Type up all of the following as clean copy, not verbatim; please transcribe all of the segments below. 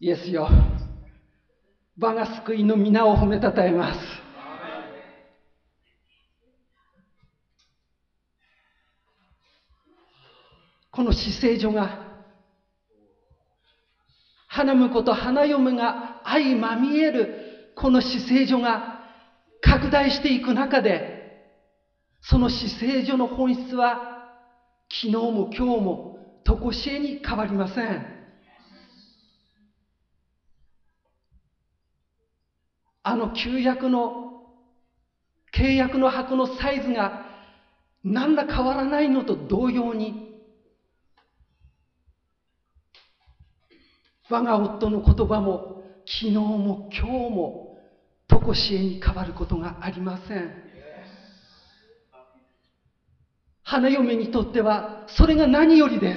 イエスよ、我が救いの皆を褒めたたえます。この至聖所が、花婿と花嫁が相まみえるこの至聖所が拡大していく中で、その至聖所の本質は昨日も今日も常しえに変わりません。あの契約の箱のサイズが何ら変わらないのと同様に、我が夫の言葉も昨日も今日も常しえに変わることがありません。花嫁にとってはそれが何よりです。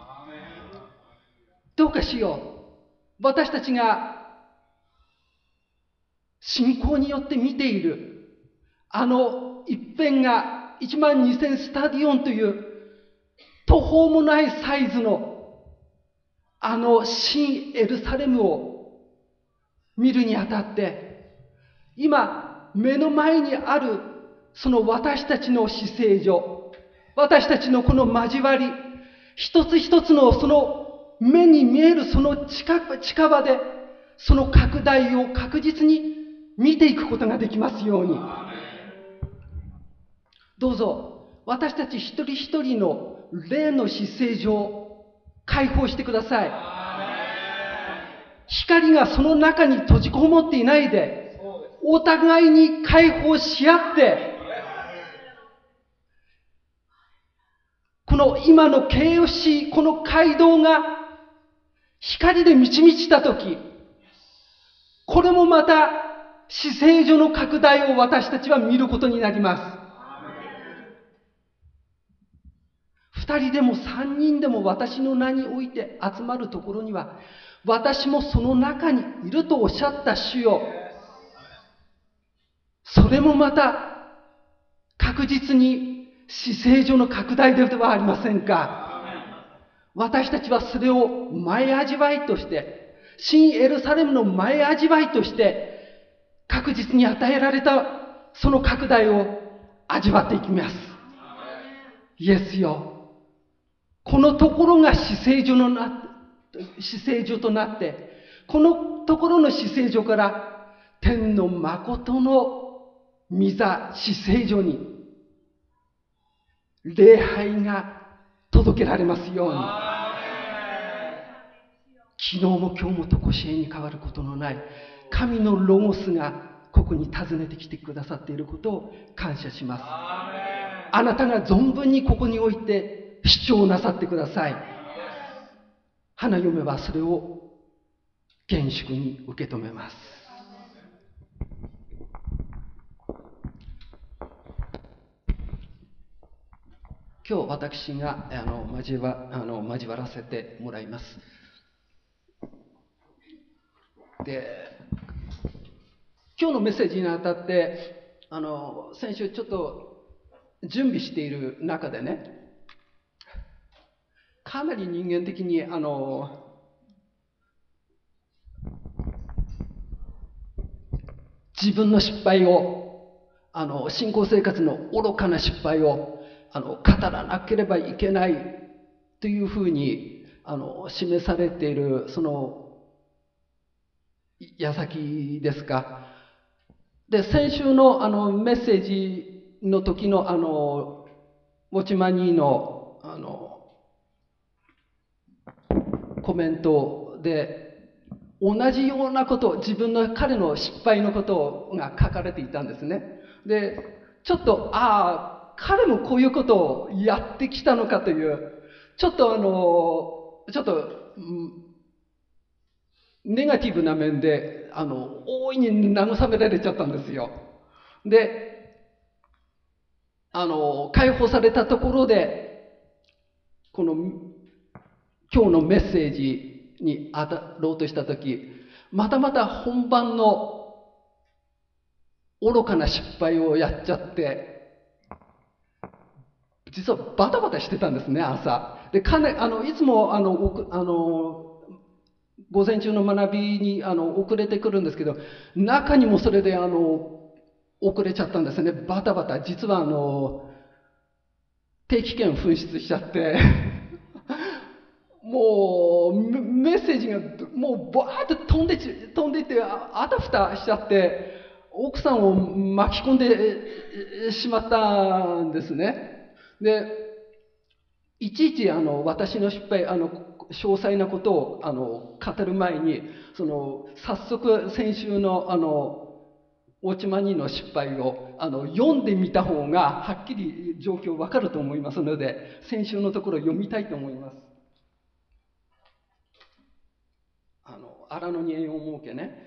どうかしよう。私たちが信仰によって見ているあの一辺が12000スタディオンという途方もないサイズのあの新エルサレムを見るにあたって、今目の前にあるその私たちの至聖所、私たちのこの交わり、一つ一つのその目に見えるその近場で、その拡大を確実に見ていくことができますように。どうぞ私たち一人一人の霊の至聖所を解放してください。光がその中に閉じこもっていないで、お互いに解放し合って、この今の形容詞、この街道が光で満ち満ちたとき、これもまた至聖所の拡大を私たちは見ることになります。2人でも3人でも私の名において集まるところには、私もその中にいるとおっしゃった主よ。それもまた確実に至聖所の拡大ではありませんか。私たちはそれを前味わいとして、新エルサレムの前味わいとして確実に与えられたその拡大を味わっていきます。イエスよ、このところが至聖所となって、このところの至聖所から天の誠の御座至聖所に礼拝が届けられますように。昨日も今日も常しえに変わることのない神のロゴスがここに訪ねてきてくださっていることを感謝します。あなたが存分にここにおいて主張なさってください。花嫁はそれを厳粛に受け止めます。今日私が交わらせてもらいます。で、今日のメッセージにあたって先週ちょっと準備している中でね、かなり人間的に自分の失敗を信仰生活の愚かな失敗を語らなければいけないというふうに示されているその矢先ですか。で、先週のメッセージの時のウォッチマニーのコメントで同じようなこと、彼の失敗のことが書かれていたんですね。で、ちょっと彼もこういうことをやってきたのかという、ちょっとネガティブな面で大いに慰められちゃったんですよ。で、解放されたところで、この今日のメッセージに当たろうとしたとき、また本番の愚かな失敗をやっちゃって、実はバタバタしてたんですね、朝。で、いつも午前中の学びに遅れてくるんですけど、中にもそれで遅れちゃったんですね。バタバタ。実は定期券紛失しちゃって、もうメッセージがもうバーッと飛んでいってあたふたしちゃって、奥さんを巻き込んでしまったんですね。で、いちいち私の失敗、詳細なことを語る前に、早速先週のオーチマニーの失敗を読んでみた方がはっきり状況わかると思いますので、先週のところ読みたいと思います。荒野に縁を設けね。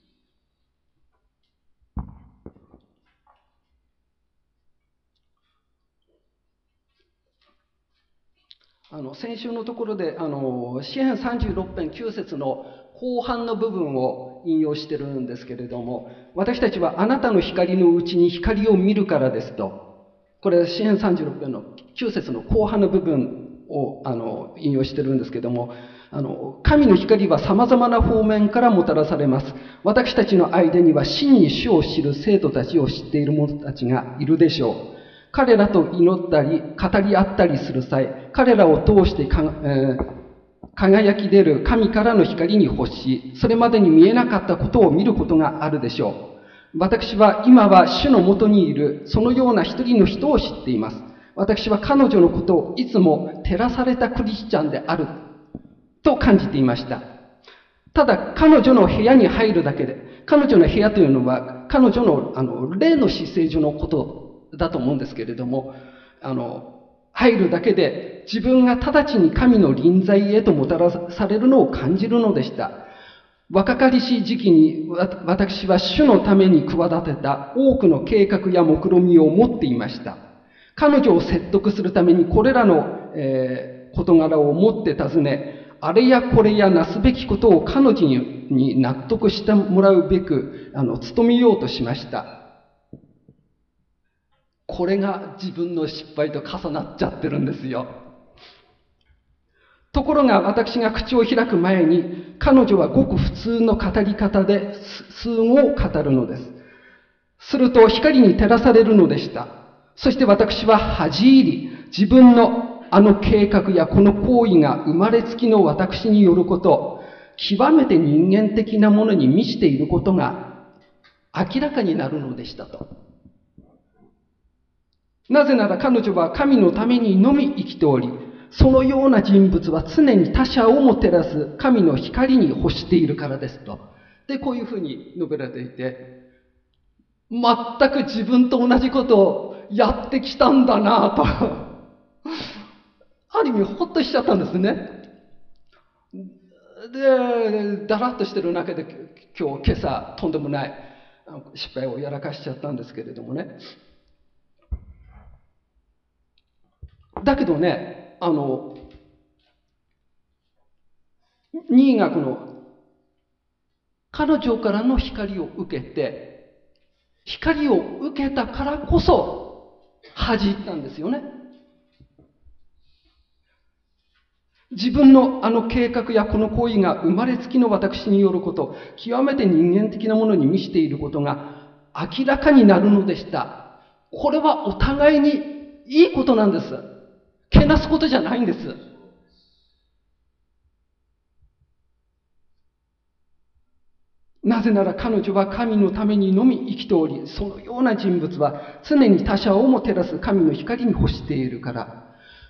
先週のところで詩編36編9節の後半の部分を引用してるんですけれども、私たちはあなたの光のうちに光を見るからですと、これ詩編36編の9節の後半の部分を引用してるんですけども、神の光は様々な方面からもたらされます。私たちの間には真に主を知る生徒たちを知っている者たちがいるでしょう。彼らと祈ったり語り合ったりする際、彼らを通して輝き出る神からの光に欲し、それまでに見えなかったことを見ることがあるでしょう。私は今は主のもとにいるそのような一人の人を知っています。私は彼女のことをいつも照らされたクリスチャンであると感じていました。ただ彼女の部屋に入るだけで、彼女の部屋というのは彼女の霊の至聖所のことだと思うんですけれども、入るだけで自分が直ちに神の臨在へともたらされるのを感じるのでした。若かりしい時期に私は主のために企てた多くの計画や目論見を持っていました。彼女を説得するためにこれらの、事柄を持って尋ね、あれやこれやなすべきことを彼女に納得してもらうべく努めようとしました。これが自分の失敗と重なっちゃってるんですよ。ところが私が口を開く前に彼女はごく普通の語り方で数語を語るのです。すると光に照らされるのでした。そして私は恥じ入り、自分の計画やこの行為が生まれつきの私によること、極めて人間的なものに満ちていることが明らかになるのでしたと。なぜなら彼女は神のためにのみ生きており、そのような人物は常に他者をも照らす神の光に欲しているからですと。で、こういうふうに述べられていて、全く自分と同じことをやってきたんだなと。ある意味ほっとしちゃったんですね。で、だらっとしてる中で今朝とんでもない失敗をやらかしちゃったんですけれどもね。だけどね、新学の彼女からの光を受けて、光を受けたからこそ恥じったんですよね。自分の計画やこの行為が生まれつきの私によること、極めて人間的なものに満ちていることが明らかになるのでした。これはお互いにいいことなんです。けなすことじゃないんです。なぜなら彼女は神のためにのみ生きており、そのような人物は常に他者をも照らす神の光に欲しているから。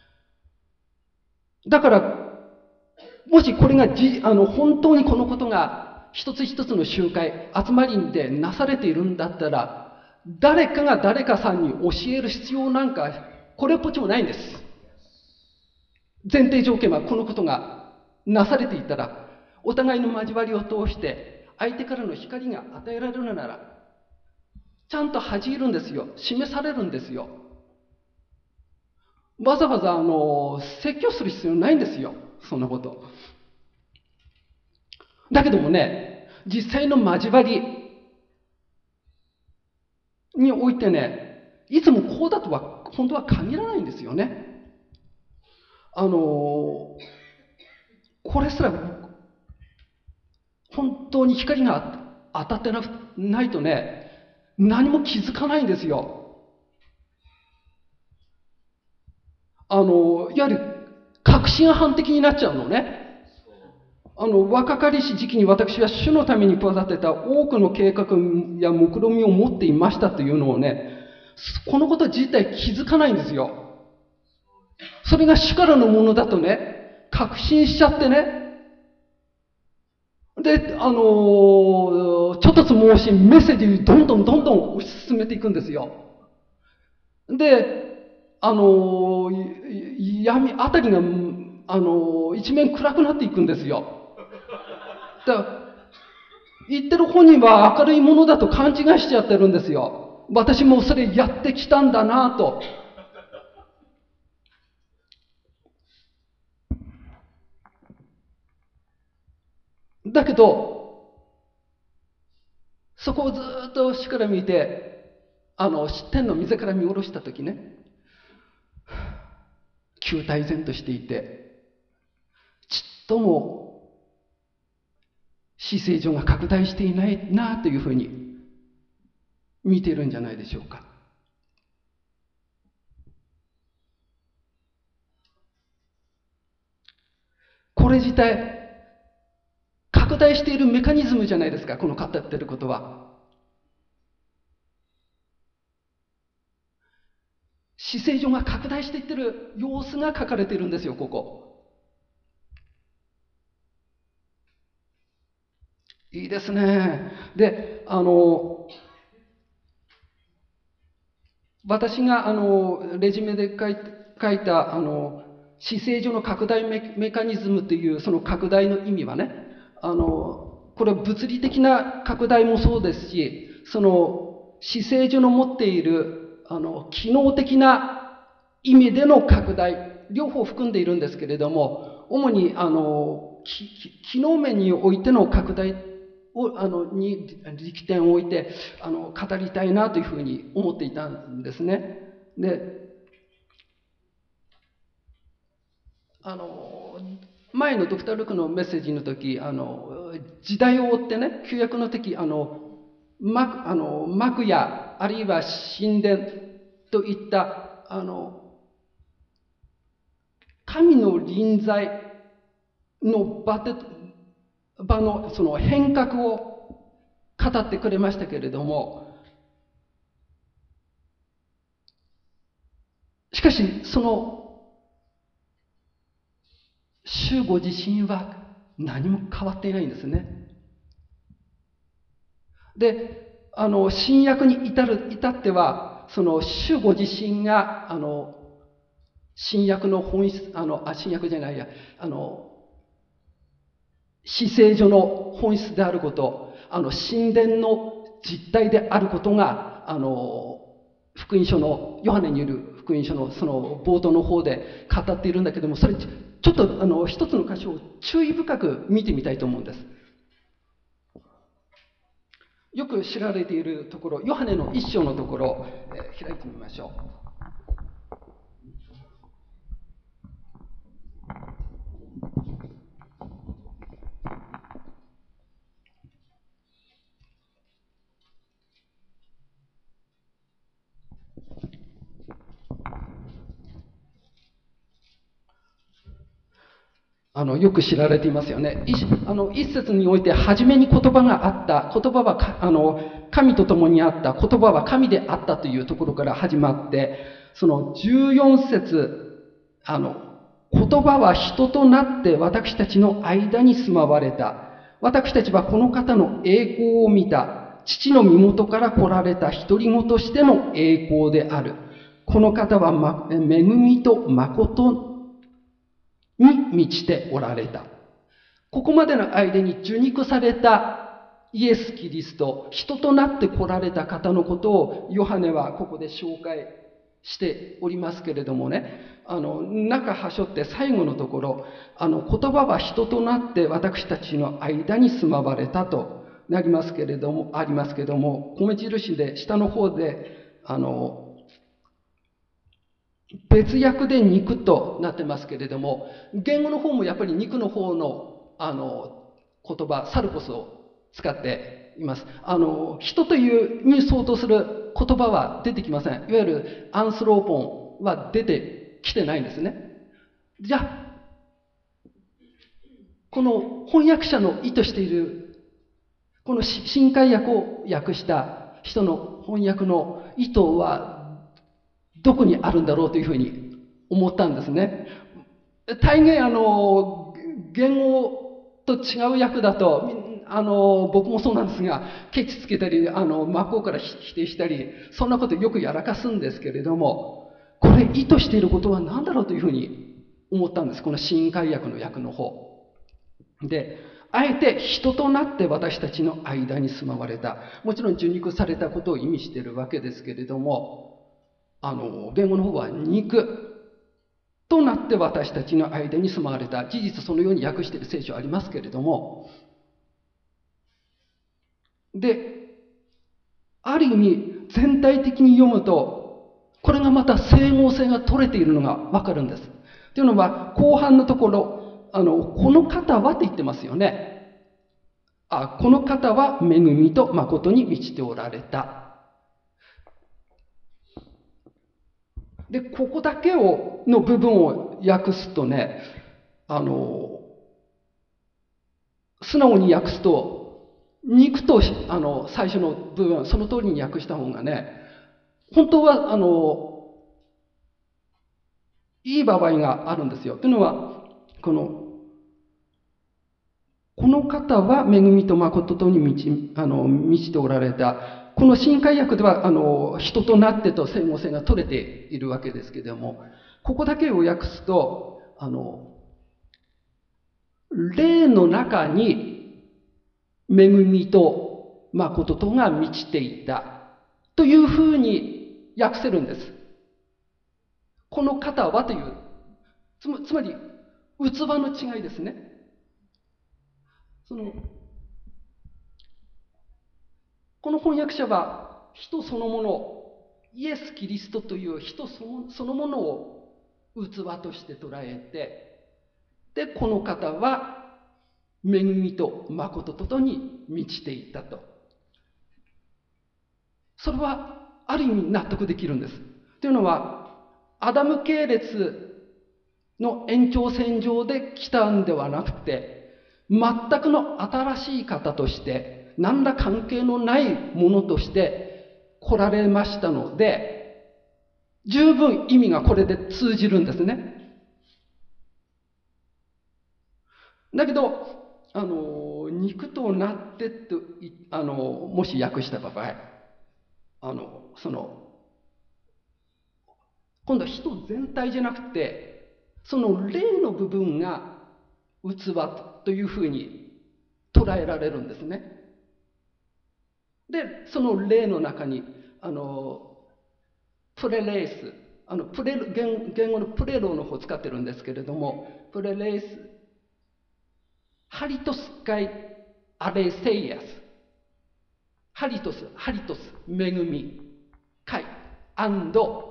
だから、もしこれが本当にこのことが一つ一つの集会、集まりでなされているんだったら、誰かが誰かさんに教える必要なんか、これっぽっちもないんです。前提条件はこのことがなされていたら、お互いの交わりを通して相手からの光が与えられるなら、ちゃんと恥じるんですよ。示されるんですよ。わざわざ説教する必要ないんですよ。そんなこと。だけどもね、実際の交わりにおいてね、いつもこうだとは本当は限らないんですよね。これすら本当に光が当たってないとね、何も気づかないんですよ。いわゆる確信犯的になっちゃうのね。若かりし時期に私は主のために企てた多くの計画や目論みを持っていましたというのをね、このこと自体気づかないんですよ。それが主からのものだとね、確信しちゃってね。で、ちょっとつ申しメッセージどんどん推し進めていくんですよ。で、闇あたりが、一面暗くなっていくんですよ。言ってる本人は明るいものだと勘違いしちゃってるんですよ。私もそれやってきたんだなと。だけど、そこをずっと主から見て、天の水から見下ろしたときね、球体然としていて、ちっとも死聖所が拡大していないなというふうに見ているんじゃないでしょうか。これ自体、拡大しているメカニズムじゃないですか、この語っていることは。死聖所が拡大していってる様子が書かれているんですよ、ここ。いいですね。で、私がレジュメで書いた死聖所の拡大メカニズムというその拡大の意味はね、これは物理的な拡大もそうですし、その死聖所の持っている機能的な意味での拡大、両方含んでいるんですけれども、主に機能面においての拡大に力点を置いて語りたいなというふうに思っていたんですね。で、前のドクター・ルークのメッセージの時、時代を追ってね、旧約の時、幕やあるいは神殿といった神の臨在の場のその変革を語ってくれましたけれども、しかしその主ご自身は何も変わっていないんですね。で、新約に至ってはその主ご自身が新約の本質新約じゃないや死聖所の本質であること、神殿の実態であることが、福音書の、ヨハネによる福音書のその冒頭の方で語っているんだけども、それ、ちょっと一つの箇所を注意深く見てみたいと思うんです。よく知られているところ、ヨハネの一章のところ、開いてみましょう。よく知られていますよね。一節において、初めに言葉があった。言葉は神と共にあった。言葉は神であったというところから始まって、その14節、言葉は人となって私たちの間に住まわれた。私たちはこの方の栄光を見た。父の身元から来られた独り子としての栄光である。この方は、恵みと誠に満ちておられた。ここまでの間に受肉されたイエス・キリスト、人となって来られた方のことをヨハネはここで紹介しておりますけれどもね、中はしょって最後のところ、言葉は人となって私たちの間に住まわれたとなりますけれども、ありますけれども、米印で下の方で、別訳で肉となってますけれども、言語の方もやっぱり肉の方の、 言葉、サルコスを使っています。人というに相当する言葉は出てきません。いわゆるアンスローポンは出てきてないんですね。じゃあ、この翻訳者の意図している、この新海訳を訳した人の翻訳の意図はどこにあるんだろうというふうに思ったんですね。大概言語と違う訳だと、僕もそうなんですが、ケチつけたり、真っ向から否定したり、そんなことよくやらかすんですけれども、これ意図していることは何だろうというふうに思ったんです。この新海訳の訳の方。で、あえて人となって私たちの間に住まわれた。もちろん受肉されたことを意味しているわけですけれども、言語の方は肉となって私たちの間に住まわれた。事実そのように訳している聖書ありますけれども、で、ある意味全体的に読むと、これがまた整合性が取れているのがわかるんです。というのは、後半のところ、この方はって言ってますよね。この方は恵みと誠に満ちておられた。で、ここだけの部分を訳すとね、素直に訳すと、肉と最初の部分、その通りに訳した方がね、本当はいい場合があるんですよ。というのは、この方は恵みと誠とに満ちておられた。この新海訳では、人となってと整合性が取れているわけですけれども、ここだけを訳すと、霊の中に恵みと誠とが満ちていたというふうに訳せるんです。この方はという、つまり器の違いですね。この翻訳者は人そのもの、イエス・キリストという人そのものを器として捉えて、で、この方は恵みと誠ととに満ちていたと。それはある意味納得できるんです。というのは、アダム系列の延長線上で来たんではなくて、全くの新しい方として、何ら関係のないものとして来られましたので、十分意味がこれで通じるんですね。だけど、肉となってと、もし訳した場合、今度は人全体じゃなくて、その霊の部分が器というふうに捉えられるんですね。で、その霊の中に、プレレース、言語のプレロの方を使ってるんですけれども、プレレース、ハリトスカイアレセイアス、ハリトス、恵み、カイ、アンド、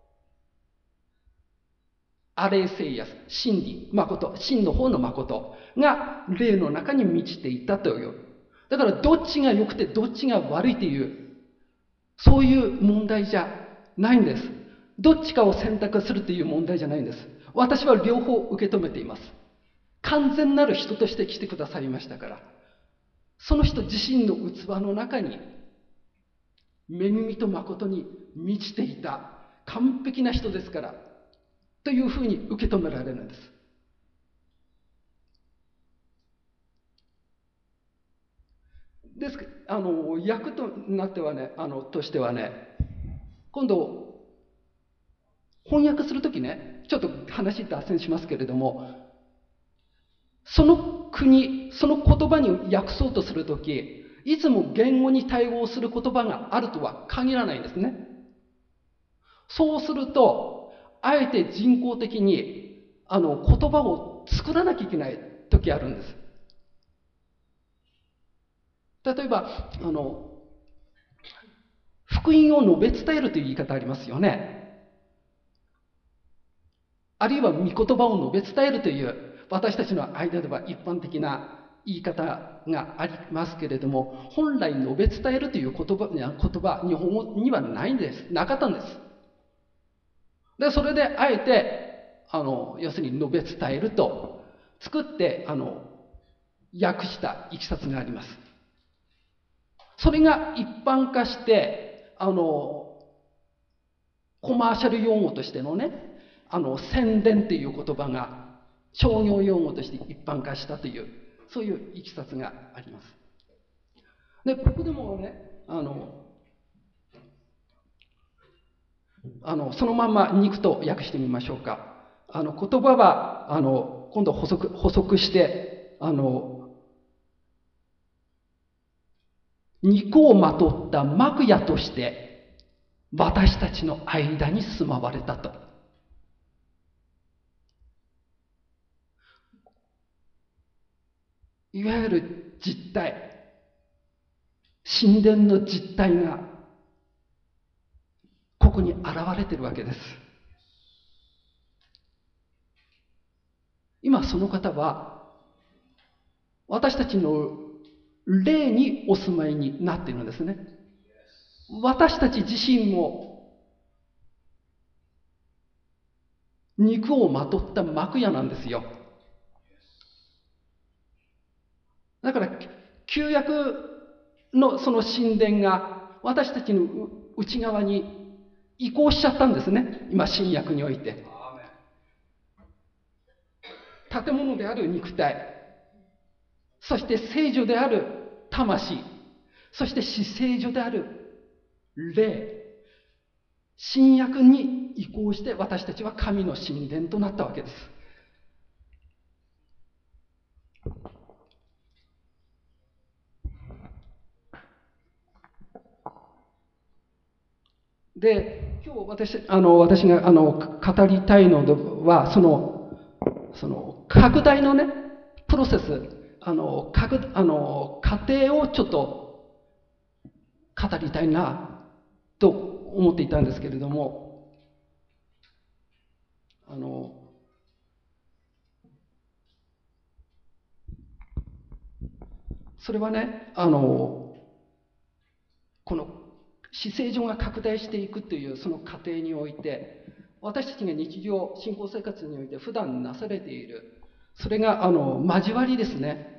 アレセイアス、真理、誠、真の方の誠が霊の中に満ちていたという。だからどっちが良くてどっちが悪いという、そういう問題じゃないんです。どっちかを選択するという問題じゃないんです。私は両方受け止めています。完全なる人として来てくださいましたから。その人自身の器の中に、恵みと誠に満ちていた完璧な人ですから、というふうに受け止められるんです。ですから、役となってはね、としてはね、今度、翻訳するときね、ちょっと話脱線しますけれども、その国、その言葉に訳そうとするとき、いつも言語に対応する言葉があるとは限らないんですね。そうすると、あえて人工的に言葉を作らなきゃいけない時あるんです。例えば、福音を述べ伝えるという言い方ありますよね。あるいは御言葉を述べ伝えるという、私たちの間では一般的な言い方がありますけれども、本来述べ伝えるという言葉、日本語にはないんです。なかったんです。で、それであえて、要するに述べ伝えると、作って、訳したいきさつがあります。それが一般化して、コマーシャル用語としてのね、宣伝っていう言葉が商業用語として一般化したという、そういういきさつがあります。で、ここでもね、そのまんま肉と訳してみましょうか。言葉は、今度補足して、肉をまとった幕屋として、私たちの間に住まわれたと。いわゆる実体、神殿の実体が、ここに現れているわけです。今その方は、私たちの霊にお住まいになっているんですね。私たち自身も、肉をまとった幕屋なんですよ。だから、旧約のその神殿が私たちの内側に移行しちゃったんですね。今、新約において。建物である肉体、そして聖女である魂、そして至聖所である霊、新約に移行して私たちは神の神殿となったわけです。で、今日私が語りたいのは、その拡大のね、プロセス、過程をちょっと語りたいなと思っていたんですけれども、それはね、この至聖所が拡大していくというその過程において、私たちが日常信仰生活において普段なされている、それが交わりですね。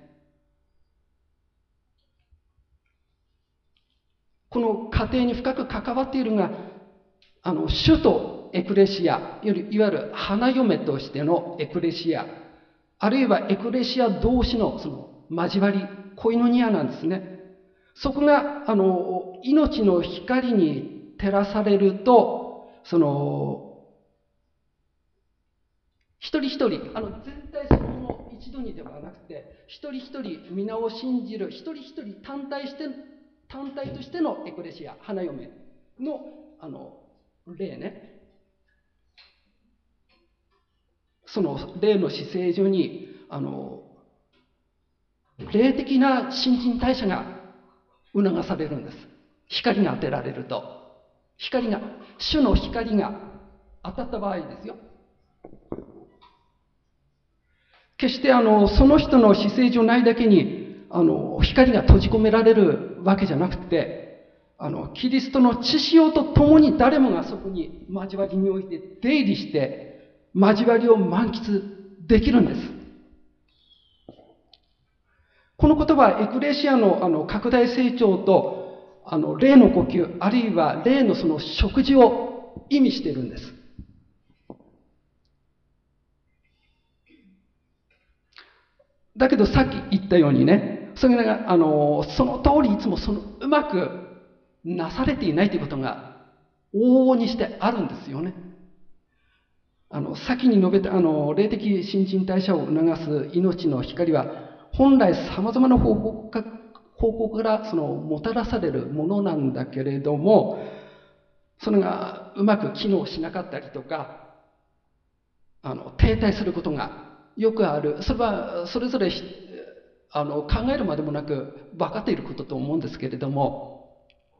この過程に深く関わっているが、主とエクレシア、いわゆる花嫁としてのエクレシア、あるいはエクレシア同士のその交わり、コイノニアなんですね。そこが、命の光に照らされると、一人一人、全体そのもの一度にではなくて、一人一人皆を信じる、一人一人単体としてのエクレシア、花嫁の、霊ね。その霊の至聖所に、霊的な新陳代謝が促されるんです。光が当てられると。主の光が当たった場合ですよ。決してその人の至聖所内だけに光が閉じ込められるわけじゃなくて、キリストの血潮とともに誰もがそこに交わりにおいて出入りして、交わりを満喫できるんです。この言葉はエクレシアの拡大成長と霊の呼吸、あるいは霊のその食事を意味しているんです。だけどさっき言ったようにね、それがその通りいつもうまくなされていないということが往々にしてあるんですよね。先に述べた霊的新陳代謝を促す命の光は本来様々な方向からもたらされるものなんだけれども、それがうまく機能しなかったりとか、停滞することがよくある。それはそれぞれ考えるまでもなく分かっていることと思うんですけれども、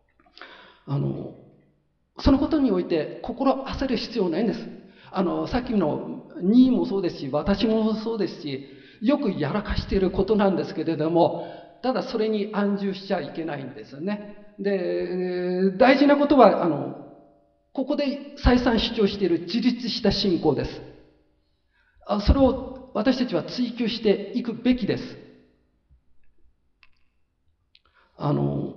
そのことにおいて心焦る必要ないんです。さっきの2位もそうですし、私もそうですし、 よくやらかしていることなんですけれども、ただそれに安住しちゃいけないんですよね。で、大事なことは、ここで再三主張している自立した信仰です。それを私たちは追求していくべきです。あの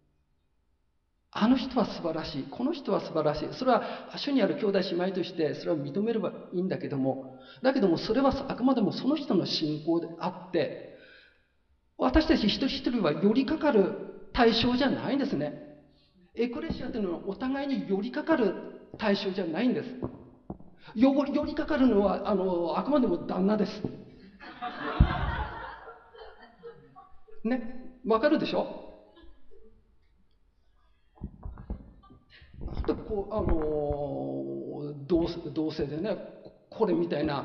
人は素晴らしい。この人は素晴らしい。それは主にある兄弟姉妹としてそれは認めればいいんだけども、それはあくまでもその人の信仰であって、私たち一人一人は寄りかかる対象じゃないんですね。エクレシアというのはお互いに寄りかかる対象じゃないんです。寄りかかるのはあくまでも旦那です。ね、わかるでしょ？こう同性でね、これみたいな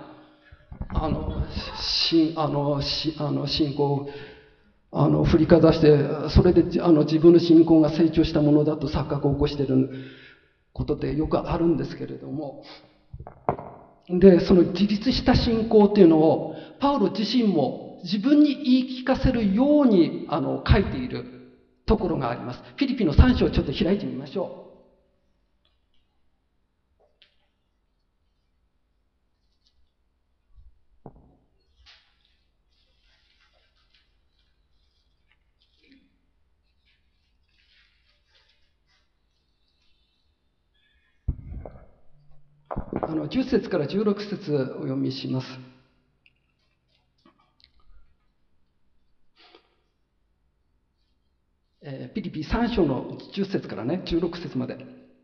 信仰を振りかざして、それで自分の信仰が成長したものだと錯覚を起こしていることってよくあるんですけれども、でその自立した信仰っていうのをパウロ自身も自分に言い聞かせるように書いているところがあります。フィリピの3章をちょっと開いてみましょう。10節から16節お読みします。ピリピ3章の10節からね、16節まで。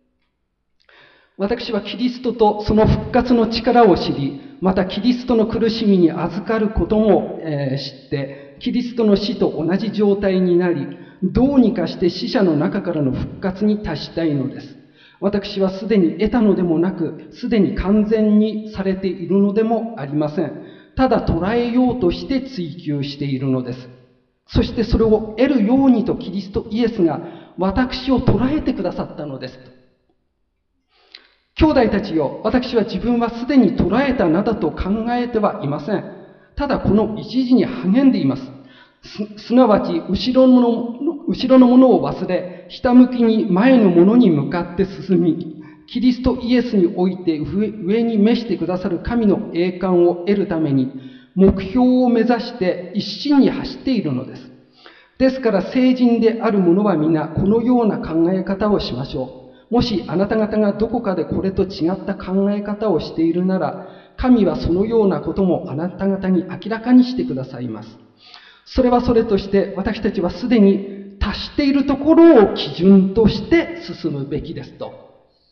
私はキリストとその復活の力を知り、またキリストの苦しみに預かることも、知って、キリストの死と同じ状態になり、どうにかして死者の中からの復活に達したいのです。私はすでに得たのでもなく、すでに完全にされているのでもありません。ただ捉えようとして追求しているのです。そしてそれを得るようにとキリストイエスが私を捉えてくださったのです。兄弟たちよ、私は自分はすでに捉えたなどと考えてはいません。ただこの一時に励んでいます。すなわち後ろのものを忘れ、下向きに前のものに向かって進み、キリストイエスにおいて上に召してくださる神の栄冠を得るために、目標を目指して一心に走っているのです。ですから聖人である者は皆このような考え方をしましょう。もしあなた方がどこかでこれと違った考え方をしているなら、神はそのようなこともあなた方に明らかにしてくださいます。それはそれとして私たちはすでに達しているところを基準として進むべきですと。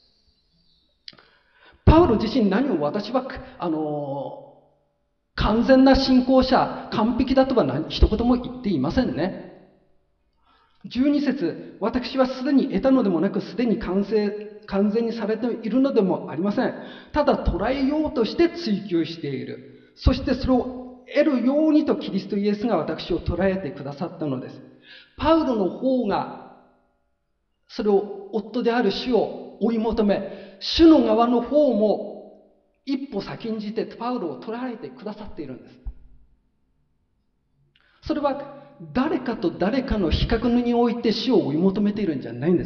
パウロ自身何を私は完全な信仰者、完璧だとは一言も言っていませんね。12節、私はすでに得たのでもなく、すでに完全にされているのでもありません。ただ捉えようとして追求している。そしてそれを得るようにとキリストイエスが私を捉えてくださったのです。パウロの方が、それを夫である主を追い求め、主の側の方も一歩先んじてパウロを捉えてくださっているんです。それは誰かと誰かの比較において死を追い求めているんじゃないんです。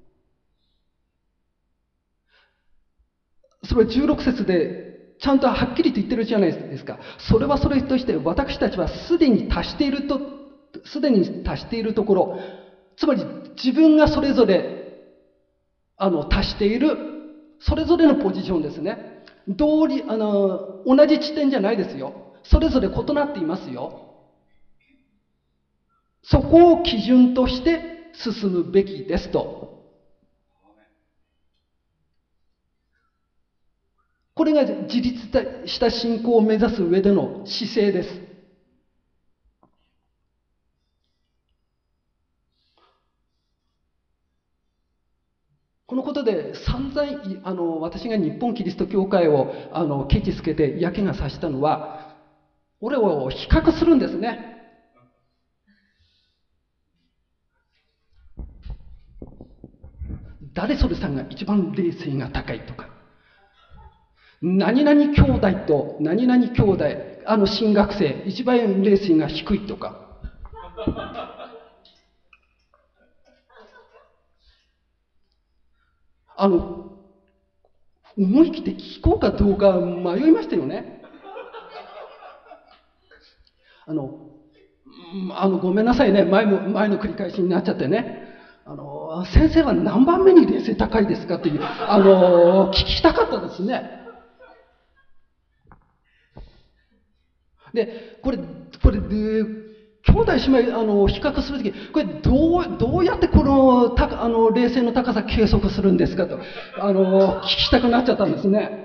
それは16節でちゃんとはっきりと言ってるじゃないですか。それはそれとして私たちはすでに達しているところ、つまり自分がそれぞれ達しているそれぞれのポジションですね。同じ地点じゃないですよ。それぞれ異なっていますよ。そこを基準として進むべきですと。これが自立した信仰を目指す上での姿勢です。このことで散々私が日本キリスト教会をケチつけて嫌気がさしたのは、俺を比較するんですね。誰それさんが一番霊性が高いとか、何々兄弟と何々兄弟、 進学生、一番霊水が低いとか。思い切って聞こうかどうか迷いましたよね。ごめんなさいね。前の繰り返しになっちゃってね。先生は何番目に霊性高いですかっていう、聞きたかったですね。で、これ、兄弟姉妹、比較するとき、これどうやってこの、霊性の高さ計測するんですかと、聞きたくなっちゃったんですね。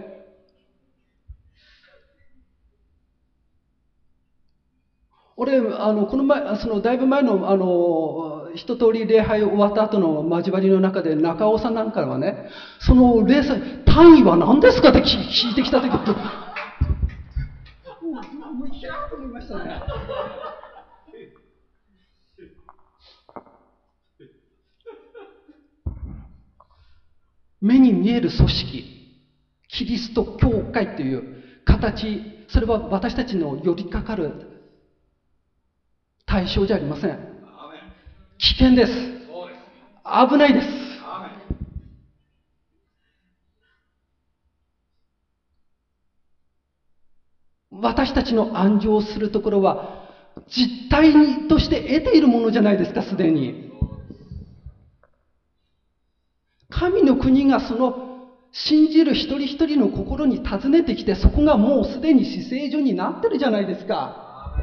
俺、この前、だいぶ前の、一通り礼拝終わった後の交わりの中で、中尾さんなんかはね、その霊性、単位は何ですかって聞いてきたとき、もういけなと思いましたね。目に見える組織、キリスト教会という形、それは私たちの寄りかかる対象じゃありません。危険です。危ないです。私たちの暗示をするところは実体として得ているものじゃないですか、すでに。神の国がその信じる一人一人の心に訪ねてきて、そこがもうすでに至聖所になってるじゃないですか。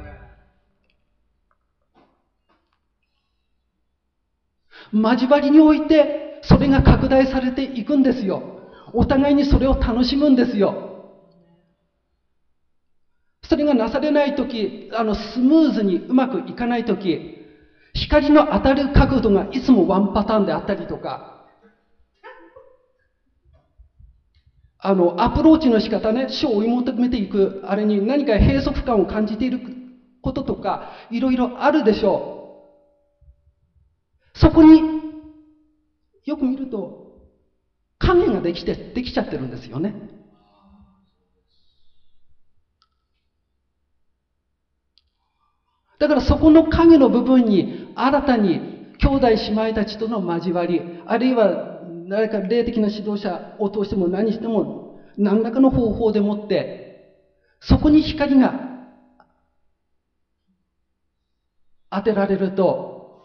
交わりにおいてそれが拡大されていくんですよ。お互いにそれを楽しむんですよ。それがなされないとき、スムーズにうまくいかないとき、光の当たる角度がいつもワンパターンであったりとか、アプローチの仕方ね、主を追い求めていく、あれに何か閉塞感を感じていることとか、いろいろあるでしょう。そこによく見ると影ができちゃってるんですよね。だからそこの影の部分に新たに兄弟姉妹たちとの交わり、あるいは誰か霊的な指導者を通しても何しても何らかの方法でもってそこに光が当てられると、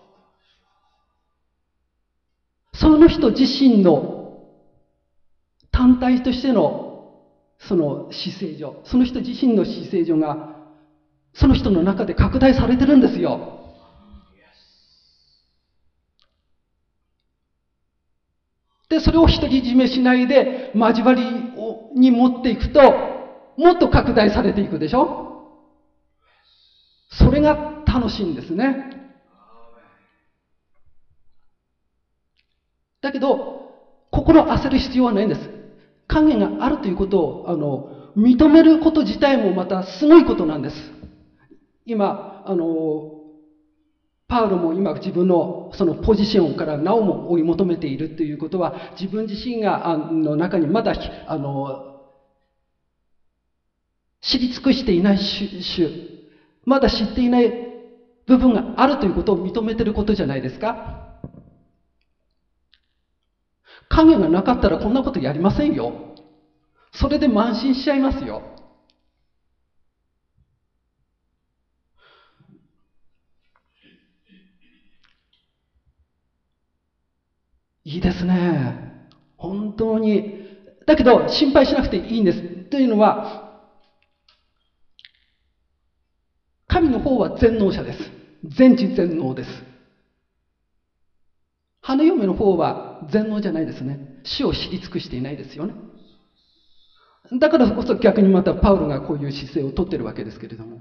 その人自身の単体としてのその姿勢上、その人自身の姿勢上がその人の中で拡大されてるんですよ。で、それを独り占めしないで交わりに持っていくと、もっと拡大されていくでしょ。それが楽しいんですね。だけど、心焦る必要はないんです。影があるということを認めること自体もまたすごいことなんです。今パウロも今自分のそのポジションからなおも追い求めているということは、自分自身がの中にまだ知り尽くしていない種、まだ知っていない部分があるということを認めていることじゃないですか。影がなかったらこんなことやりませんよ。それで慢心しちゃいますよ。いいですね。本当に。だけど心配しなくていいんです。というのは、神の方は全能者です。全知全能です。花嫁の方は全能じゃないですね。死を知り尽くしていないですよね。だからこそ逆にまたパウロがこういう姿勢をとっているわけですけれども、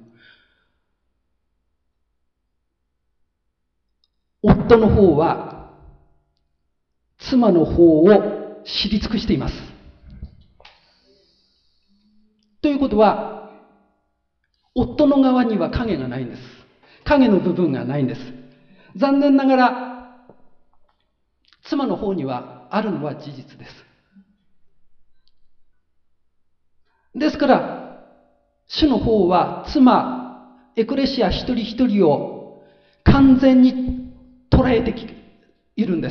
夫の方は妻の方を知り尽くしています。ということは、夫の側には影がないんです。影の部分がないんです。残念ながら妻の方にはあるのは事実です。ですから主の方は妻、エクレシア一人一人を完全に捉えているんです。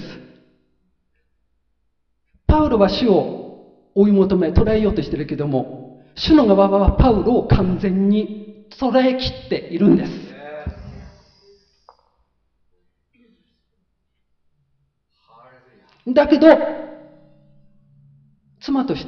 パウロは主を追い求め捉えようとしているけども、主の側はパウロを完全に捉えきっているんです。だけど、妻として、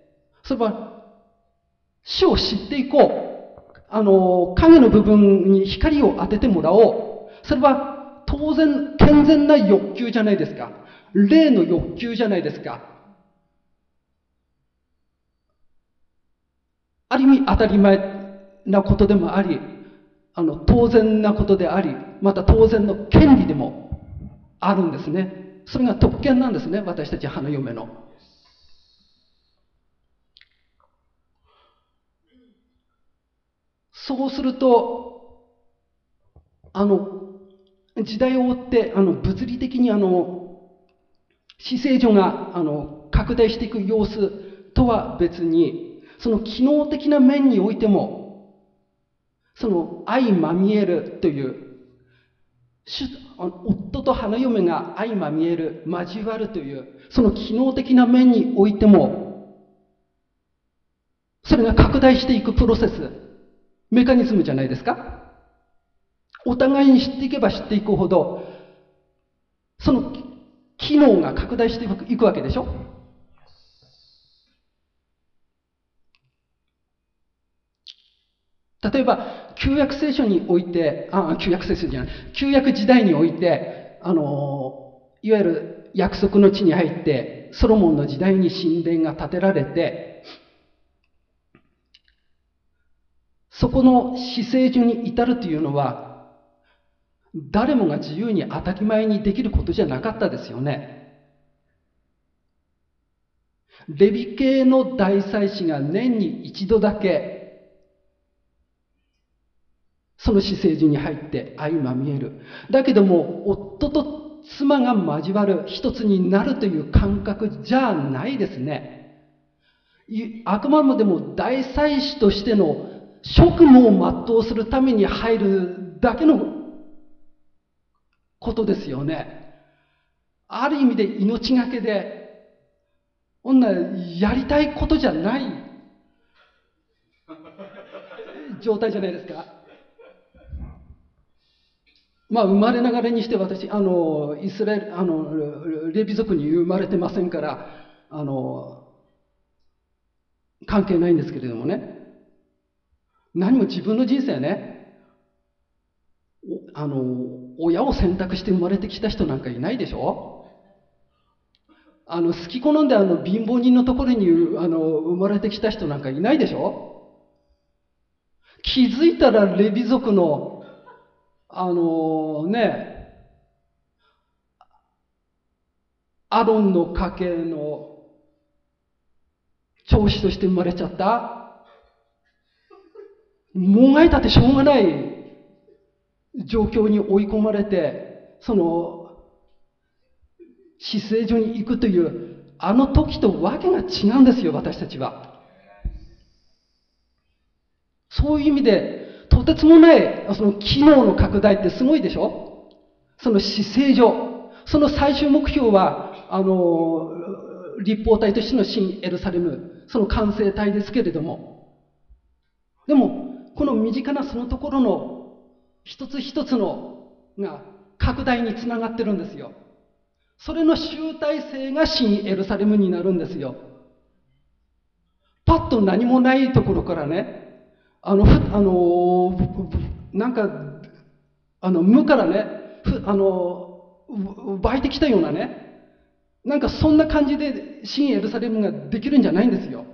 それは主を知っていこう。影の部分に光を当ててもらおう。それは当然、健全な欲求じゃないですか。霊の欲求じゃないですか。ある意味当たり前なことでもあり、当然なことであり、また当然の権利でもあるんですね。それが特権なんですね、私たち花嫁の。そうすると、時代を追って、物理的に死聖所が拡大していく様子とは別に、その機能的な面においても、その相まみえるという、夫と花嫁が相まみえる、交わるという、その機能的な面においても、それが拡大していくプロセス、メカニズムじゃないですか。お互いに知っていけば知っていくほど、その機能が拡大していくわけでしょ。例えば、旧約聖書において、旧約聖書じゃない、旧約時代において、いわゆる約束の地に入って、ソロモンの時代に神殿が建てられて、そこの至聖所に至るというのは、誰もが自由に当たり前にできることじゃなかったですよね。レビ系の大祭司が年に一度だけ、その至聖所に入って相まみえる。だけども、夫と妻が交わる、一つになるという感覚じゃないですね。あくまでも大祭司としての職務を全うするために入るだけのことですよね。ある意味で命がけで、こんなやりたいことじゃない状態じゃないですか。生まれながらにして私、イスラエル、レビ族に生まれてませんから、関係ないんですけれどもね。何も自分の人生ね、親を選択して生まれてきた人なんかいないでしょ。好き好んで貧乏人のところに生まれてきた人なんかいないでしょ。気づいたらレビ族のアロンの家系の長子として生まれちゃった。もがいたってしょうがない状況に追い込まれて、その至聖所に行くというあの時とわけが違うんですよ、私たちは。そういう意味でとてつもないその機能の拡大ってすごいでしょ。その至聖所、その最終目標は立方体としての新エルサレム、その完成体ですけれども、でもこの身近なそのところの一つ一つのが拡大につながってるんですよ。それの集大成が新エルサレムになるんですよ。パッと何もないところからね、なんか無からね、湧いてきたようなね、なんかそんな感じで新エルサレムができるんじゃないんですよ。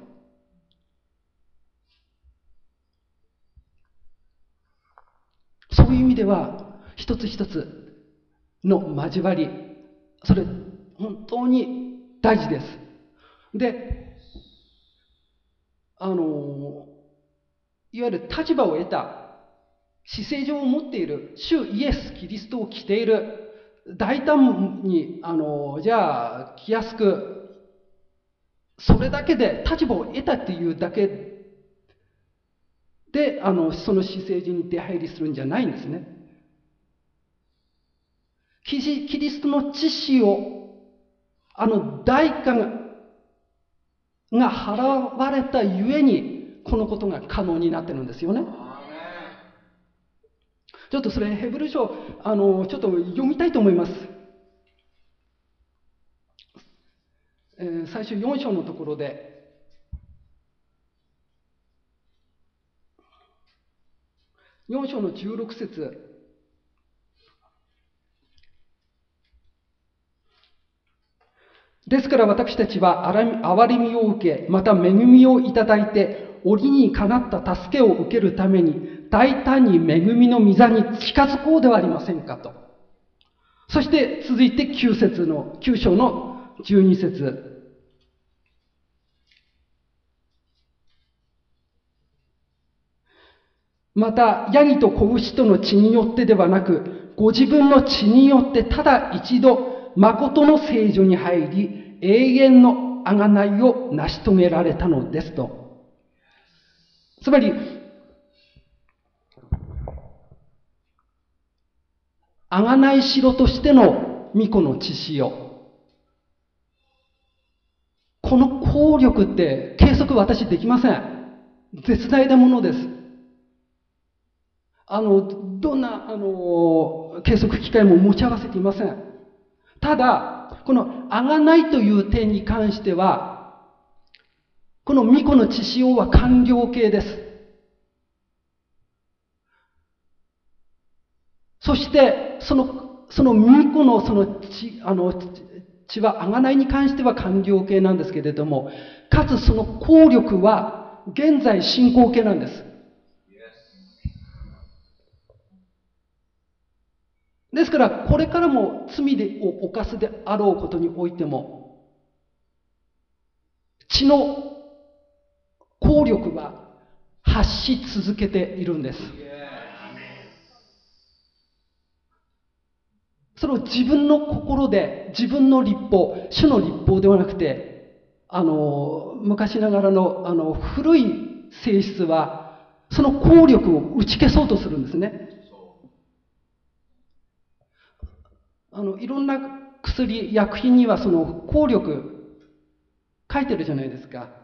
そういう意味では一つ一つの交わり、それ本当に大事です。で、いわゆる立場を得た、姿勢上を持っている主イエス・キリストを着ている、大胆にじゃあ着やすく、それだけで立場を得たっていうだけでその私生児に出入りするんじゃないんですね。キリストの血潮を代価が払われたゆえにこのことが可能になってるんですよね。ちょっとそれヘブル書ちょっと読みたいと思います。最初4章のところで、4章の16節。ですから私たちは憐れみを受け、また恵みをいただいて、折にかなった助けを受けるために、大胆に恵みの御座に近づこうではありませんかと。そして続いて9章の12節。また、ヤギと子牛との血によってではなく、ご自分の血によってただ一度、誠の聖所に入り、永遠の贖いを成し遂げられたのですと。つまり、贖いしろとしての御子の血潮。この効力って計測私できません。絶大なものです。どんな計測機会も持ち合わせていません。ただ、この贖いという点に関しては、この御子の血潮は完了形です。そして、その御子のその血は贖いに関しては完了形なんですけれども、かつその効力は現在進行形なんです。ですから、これからも罪を犯すであろうことにおいても、血の効力は発し続けているんです。それを自分の心で、自分の律法、主の律法ではなくて、昔ながらの古い性質は、その効力を打ち消そうとするんですね。いろんな薬、薬品にはその効力書いてるじゃないですか。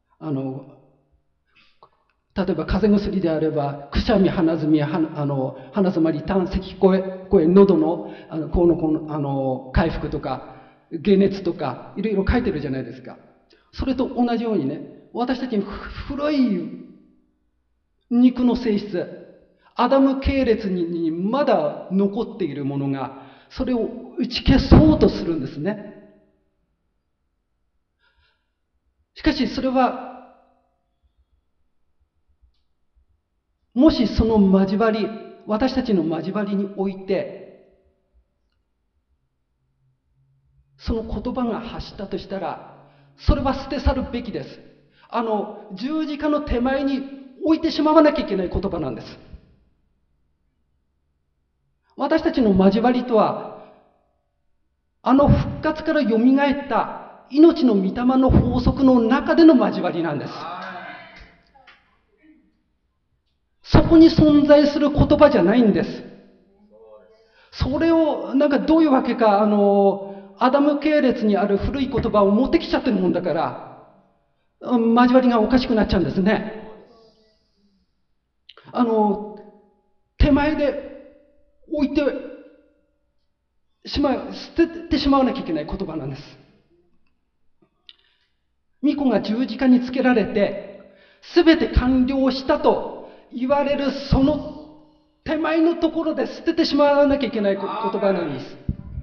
例えば風邪薬であれば、くしゃみ、鼻づみ、鼻づまり、胆石、声、喉の、回復とか、解熱とか、いろいろ書いてるじゃないですか。それと同じようにね、私たちに古い肉の性質、アダム系列にまだ残っているものが、それを打ち消そうとするんですね。しかしそれは、もしその交わり、私たちの交わりにおいて、その言葉が発したとしたら、それは捨て去るべきです。十字架の手前に置いてしまわなきゃいけない言葉なんです。私たちの交わりとは、復活から蘇った命の御霊の法則の中での交わりなんです。そこに存在する言葉じゃないんです。それを、どういうわけか、アダム系列にある古い言葉を持ってきちゃってるもんだから、交わりがおかしくなっちゃうんですね。手前で置いて捨ててしまわなきゃいけない言葉なんです。御子が十字架につけられて、すべて完了したと言われるその手前のところで捨ててしまわなきゃいけない言葉なんです。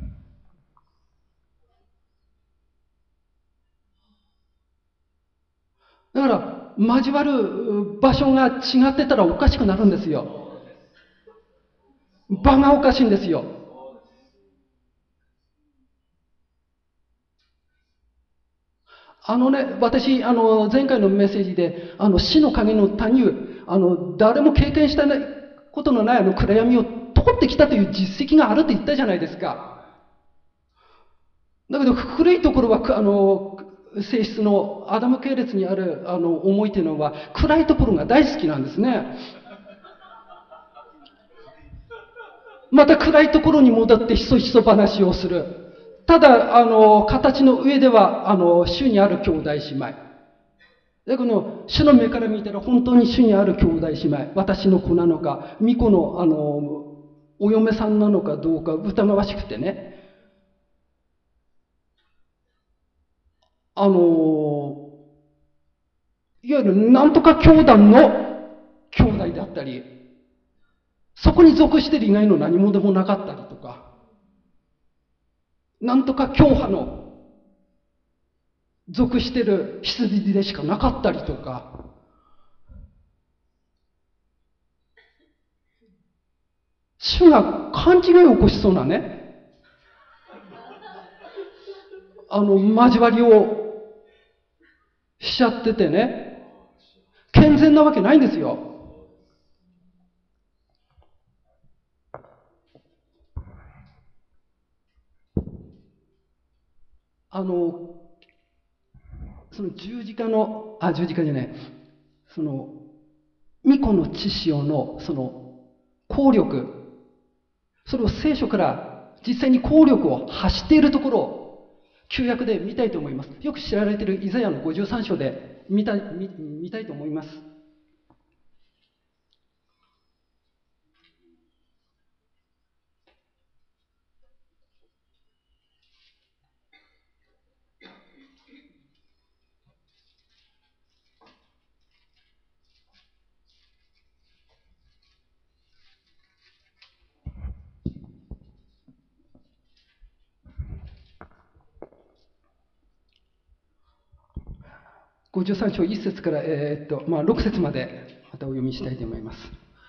だから、交わる場所が違ってたらおかしくなるんですよ。場がおかしいんですよ。私、前回のメッセージで、死の影の谷を、誰も経験したことのない暗闇を通ってきたという実績があるって言ったじゃないですか。だけど、古いところは、 性質のアダム系列にある思いというのは暗いところが大好きなんですね。また暗いところに戻ってひそひそ話をする。ただ、形の上では、主にある兄弟姉妹。で、この、主の目から見たら本当に主にある兄弟姉妹。私の子なのか、巫女の、お嫁さんなのかどうか疑わしくてね。いわゆるなんとか教団の兄弟であったり、そこに属している以外の何もでもなかったりとか、なんとか教派の属している羊でしかなかったりとか、主が勘違いを起こしそうなね、交わりをしちゃっててね、健全なわけないんですよ。その十字架じゃない、その、巫女の血潮の、その、効力、それを聖書から実際に効力を発しているところを、旧約で見たいと思います。よく知られているイザヤの53章で見たいと思います。53章1節から、6節までまたお読みしたいと思います。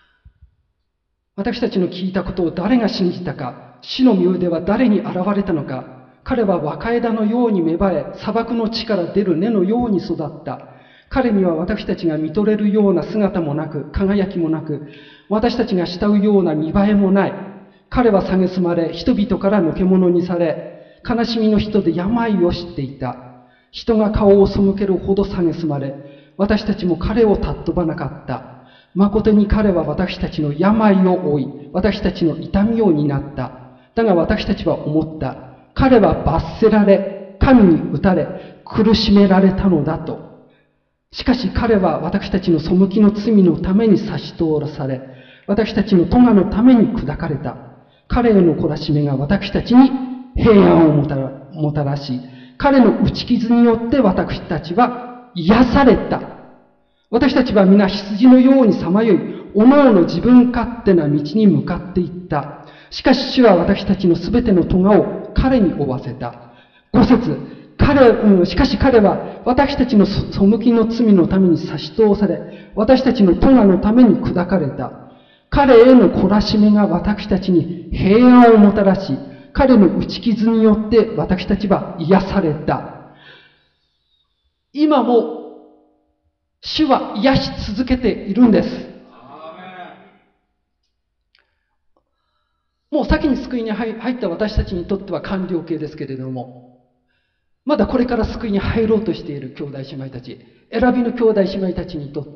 私たちの聞いたことを誰が信じたか、死の身腕は誰に現れたのか、彼は若枝のように芽生え、砂漠の地から出る根のように育った。彼には私たちが見とれるような姿もなく、輝きもなく、私たちが慕うような見栄えもない。彼は蔑まれ、人々からのけ者にされ、悲しみの人で病を知っていた。人が顔を背けるほど蔑まれ、私たちも彼を尊ばなかった。誠に彼は私たちの病を負い、私たちの痛みを担った。だが私たちは思った。彼は罰せられ、神に打たれ、苦しめられたのだと。しかし彼は私たちの背きの罪のために差し通され、私たちの咎のために砕かれた。彼への懲らしめが私たちに平安をもたらし、彼の打ち傷によって私たちは癒された。私たちは皆羊のようにさまよい、おのおの自分勝手な道に向かっていった。しかし主は私たちのすべての咎を彼に負わせた。5節、しかし彼は私たちの背きの罪のために差し通され、私たちの咎のために砕かれた。彼への懲らしめが私たちに平安をもたらし、彼の打ち傷によって私たちは癒された。今も主は癒し続けているんです。もう先に救いに入った私たちにとっては完了形ですけれども、まだこれから救いに入ろうとしている兄弟姉妹たち、選びの兄弟姉妹たちにとって、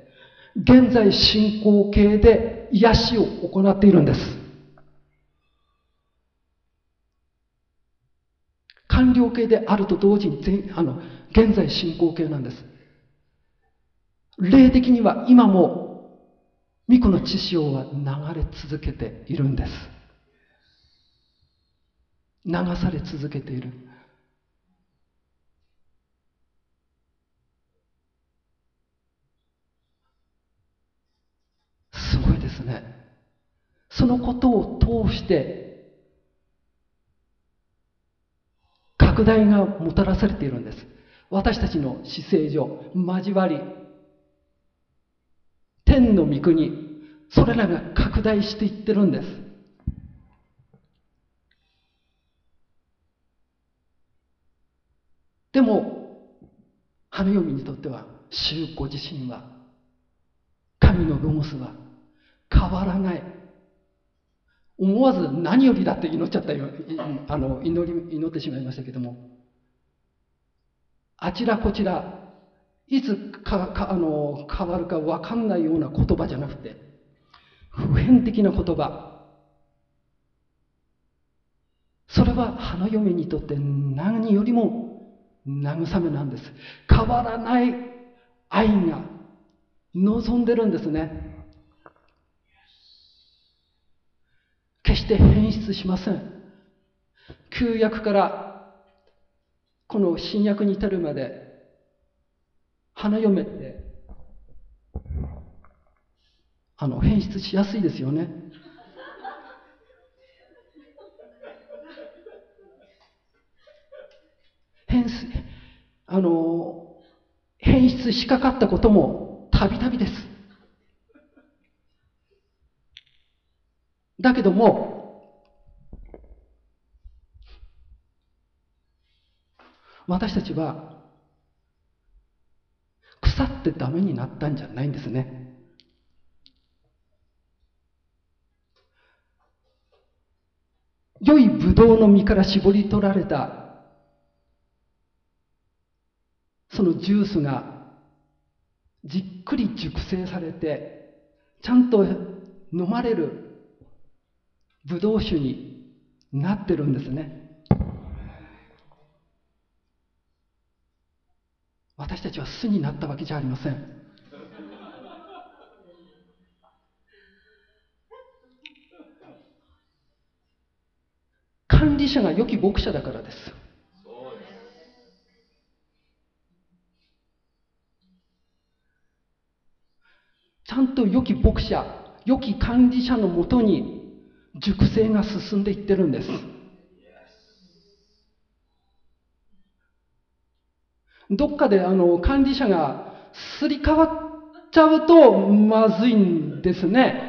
現在進行形で癒しを行っているんです。完了形であると同時に現在進行形なんです。霊的には今も御子の血潮は流れ続けているんです。流され続けている。すごいですね。そのことを通して拡大がもたらされているんです。私たちの姿勢上、交わり、天の御国、それらが拡大していってるんです。でも、花嫁にとっては、主ご自身は、神のロゴスは変わらない。思わず何よりだって祈っちゃったよ、祈ってしまいましたけども、 あちらこちら、いつ変わるか分かんないような言葉じゃなくて、普遍的な言葉。それは花嫁にとって何よりも慰めなんです。変わらない愛が望んでるんですね。決して変質しません。旧約からこの新約に至るまで、花嫁って変質しやすいですよね。変質しかかったこともたびたびです。だけども、私たちは腐ってダメになったんじゃないんですね。良いブドウの実から絞り取られたそのジュースがじっくり熟成されてちゃんと飲まれるブドウ酒になってるんですね。私たちは巣になったわけじゃありません。管理者が良き牧者だからです。ちゃんと良き牧者、良き管理者のもとに熟成が進んでいってるんです。どっかで管理者がすり替わっちゃうとまずいんですね。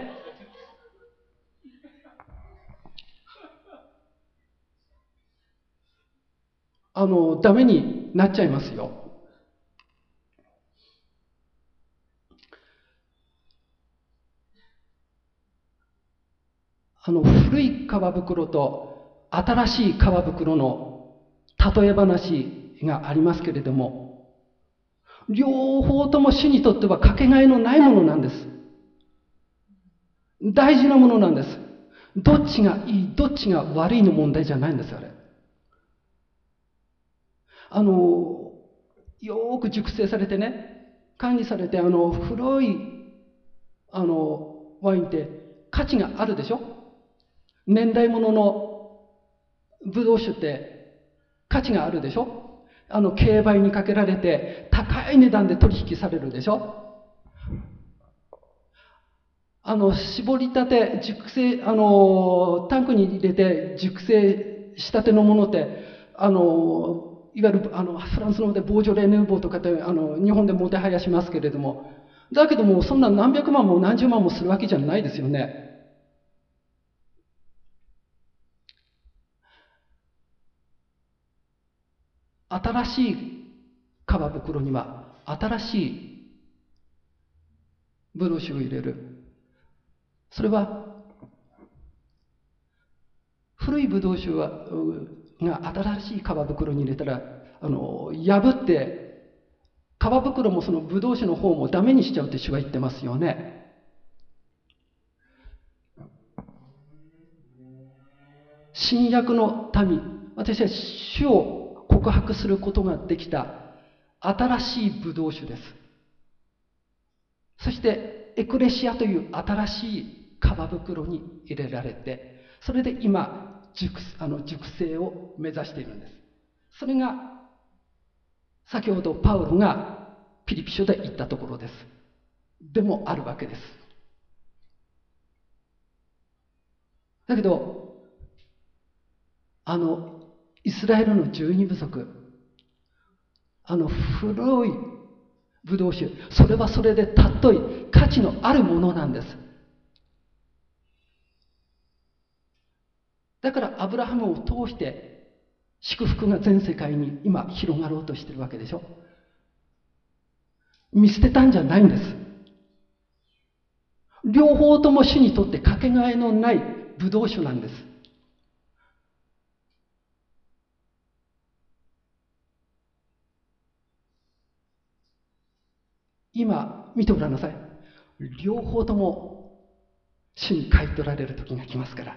ダメになっちゃいますよ。古い皮袋と新しい皮袋の例え話がありますけれども、両方とも主にとってはかけがえのないものなんです。大事なものなんです。どっちがいい、どっちが悪いの問題じゃないんです、あれ。よーく熟成されてね、管理されて、古い、ワインって価値があるでしょ。年代物のブドウ酒って価値があるでしょ。競売にかけられて高い値段で取引されるでしょ。絞りたて、熟成、タンクに入れて熟成したてのものって、いわゆるフランスの方でボージョレ・ヌーボーとかって日本でもてはやしますけれども、だけどもそんな何百万も何十万もするわけじゃないですよね。新しい皮袋には新しいブドウ酒を入れる。それは古いブドウ酒が新しい皮袋に入れたら破って皮袋もそのブドウ酒の方もダメにしちゃうって主は言ってますよね。新約の民、私は主を告白することができた新しいブドウ酒です。そしてエクレシアという新しい皮袋に入れられて、それで今熟成を目指しているんです。それが先ほどパウロがピリピ書で言ったところです。でもあるわけです。だけどイスラエルの12部族、古いブドウ酒、それはそれで尊い価値のあるものなんです。だからアブラハムを通して祝福が全世界に今広がろうとしてるわけでしょ。見捨てたんじゃないんです。両方とも主にとってかけがえのないブドウ酒なんです。 今見てごらんなさい。両方とも主に買い取られる時が来ますから。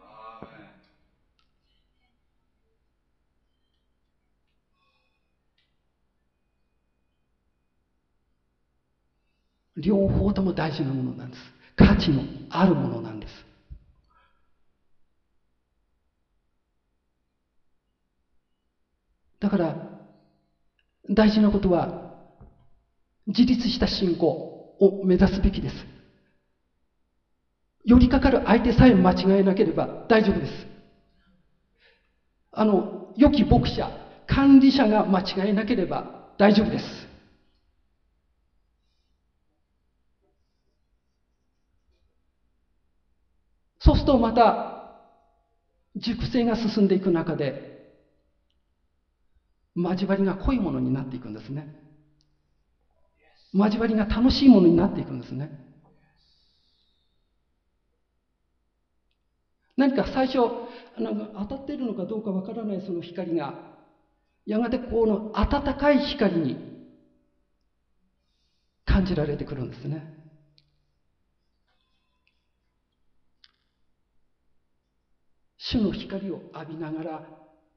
両方とも大事なものなんです。価値のあるものなんです。だから大事なことは、自立した信仰を目指すべきです。寄りかかる相手さえ間違えなければ大丈夫です。良き牧者、管理者が間違えなければ大丈夫です。そうするとまた熟成が進んでいく中で、交わりが濃いものになっていくんですね。交わりが楽しいものになっていくんですね。何か最初当たっているのかどうかわからないその光が、やがてこの暖かい光に感じられてくるんですね。主の光を浴びながら、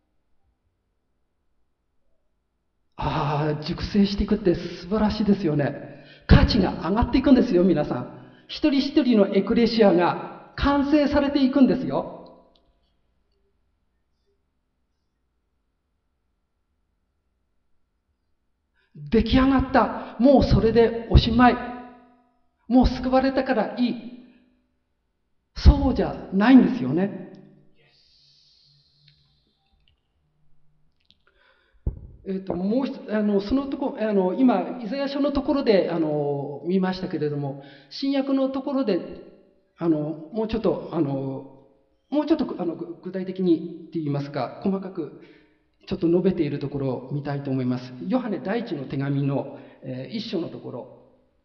熟成していくって素晴らしいですよね。価値が上がっていくんですよ、皆さん。一人一人のエクレシアが完成されていくんですよ。出来上がった。もうそれでおしまい。もう救われたからいい。そうじゃないんですよね。もう一つ、そのとこ今、イザヤ書のところで見ましたけれども、新約のところでもうちょっと具体的にって言いますか、細かくちょっと述べているところを見たいと思います。ヨハネ第一の手紙の、一章のところ。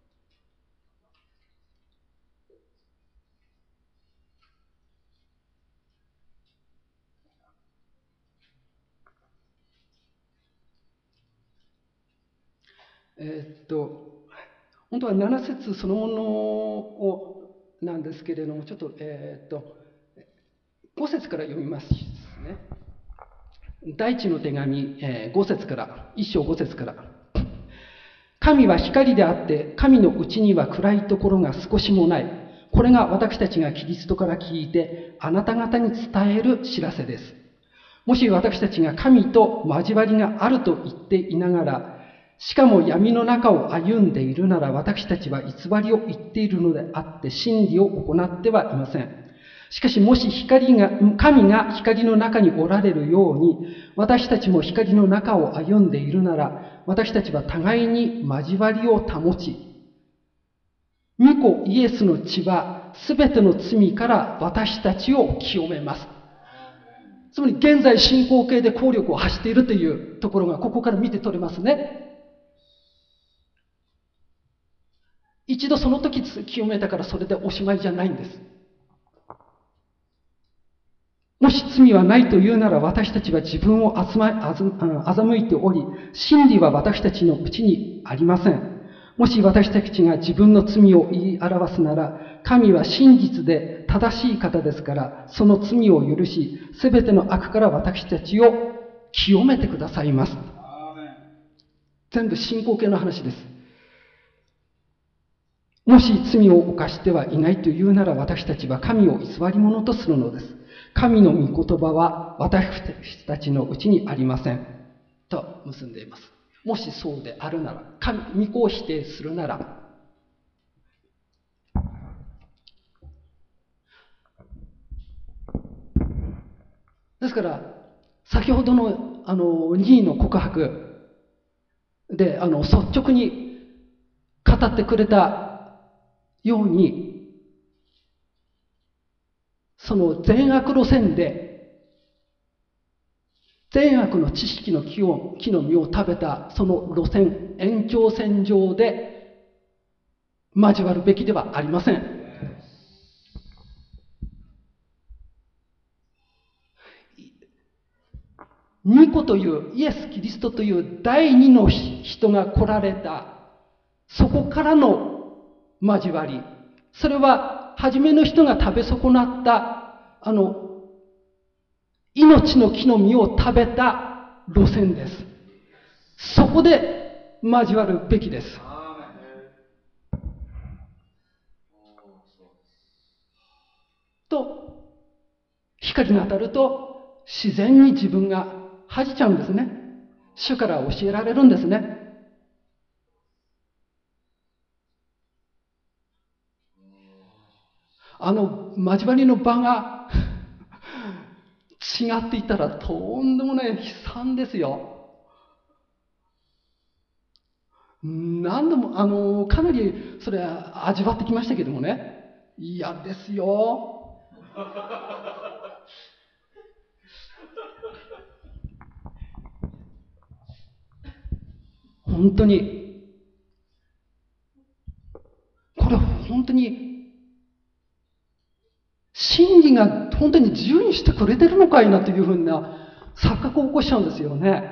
本当は7節そのものをなんですけれども、ちょっと、5節から読みますね。第一の手紙、5節から、1章5節から。神は光であって、神のうちには暗いところが少しもない。これが私たちがキリストから聞いて、あなた方に伝える知らせです。もし私たちが神と交わりがあると言っていながら、しかも闇の中を歩んでいるなら、私たちは偽りを言っているのであって真理を行ってはいません。しかしもし神が光の中におられるように、私たちも光の中を歩んでいるなら、私たちは互いに交わりを保ち、御子イエスの血はすべての罪から私たちを清めます。つまり現在進行形で効力を発しているというところがここから見て取れますね。一度その時清めたからそれでおしまいじゃないんです。もし罪はないというなら私たちは自分を欺いており、真理は私たちのうちにありません。もし私たちが自分の罪を言い表すなら、神は真実で正しい方ですから、その罪を許し、すべての悪から私たちを清めてくださいます。全部進行形の話です。もし罪を犯してはいないというなら、私たちは神を偽り者とするのです。神の御言葉は私たちのうちにありません。と結んでいます。もしそうであるなら、御子を否定するなら、ですから、先ほどの2位の告白で率直に語ってくれたように、その善悪路線で、善悪の知識の木の実を食べたその路線、延長線上で交わるべきではありません。御子というイエス・キリストという第二の人が来られたそこからの交わり。それは、初めの人が食べ損なった、命の木の実を食べた路線です。そこで交わるべきです。と、光が当たると、自然に自分が恥じちゃうんですね。主から教えられるんですね。交わりの場が違っていたらとんでもない悲惨ですよ。何度も、かなりそれ味わってきましたけどもね。嫌ですよ。本当に、これ本当に、真理が本当に自由にしてくれてるのかいなというふうな錯覚を起こしちゃうんですよね。